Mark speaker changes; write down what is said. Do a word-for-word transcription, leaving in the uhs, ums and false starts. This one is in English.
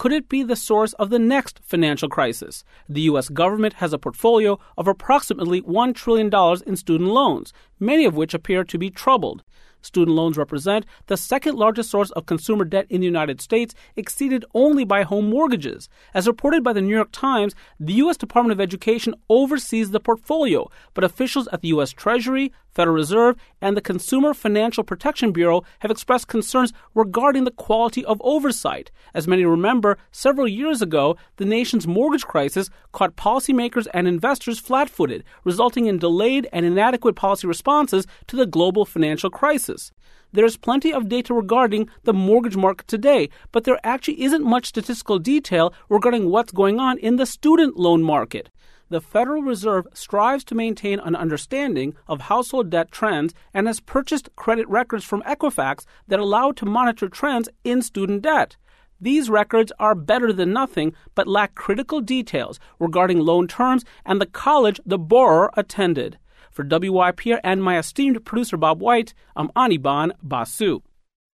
Speaker 1: Could it be the source of the next financial crisis? The U S government has a portfolio of approximately one trillion dollars in student loans, many of which appear to be troubled. Student loans represent the second largest source of consumer debt in the United States, exceeded only by home mortgages. As reported by the New York Times, the U S Department of Education oversees the portfolio, but officials at the U S Treasury, Federal Reserve, and the Consumer Financial Protection Bureau have expressed concerns regarding the quality of oversight. As many remember, several years ago, the nation's mortgage crisis caught policymakers and investors flat-footed, resulting in delayed and inadequate policy responses to the global financial crisis. There's plenty of data regarding the mortgage market today, but there actually isn't much statistical detail regarding what's going on in the student loan market. The Federal Reserve strives to maintain an understanding of household debt trends and has purchased credit records from Equifax that allow it to monitor trends in student debt. These records are better than nothing, but lack critical details regarding loan terms and the college the borrower attended. For W Y P R and my esteemed producer Bob White, I'm Anirban Basu.